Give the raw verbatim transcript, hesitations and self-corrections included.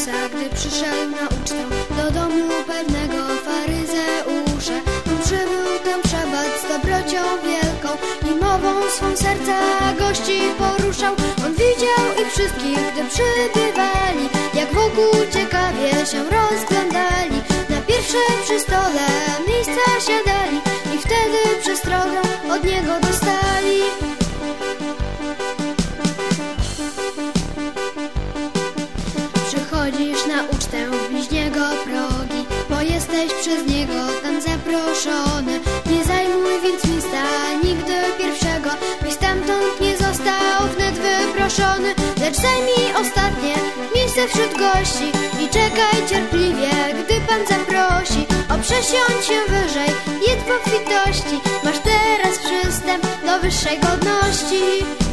Jezusa, gdy przyszedł na ucztę do domu pewnego faryzeusza. On przybył tam przebyć z dobrocią wielką i mową swą serca gości poruszał. On widział ich wszystkich, gdy przybywali, jak wokół ciekawie się rozglądali. Na pierwszym przy stole miejsca siadali i wtedy przestrogę od niego dostali. Przychodzisz na ucztę w bliźniego progi, bo jesteś przez niego tam zaproszony. Nie zajmuj więc miejsca nigdy pierwszego, byś stamtąd nie został wnet wyproszony. Lecz zajmij ostatnie miejsce wśród gości i czekaj cierpliwie, gdy Pan zaprosi. O, przesiądź się wyżej, jedz w obfitości, masz teraz przystęp do wyższej godności.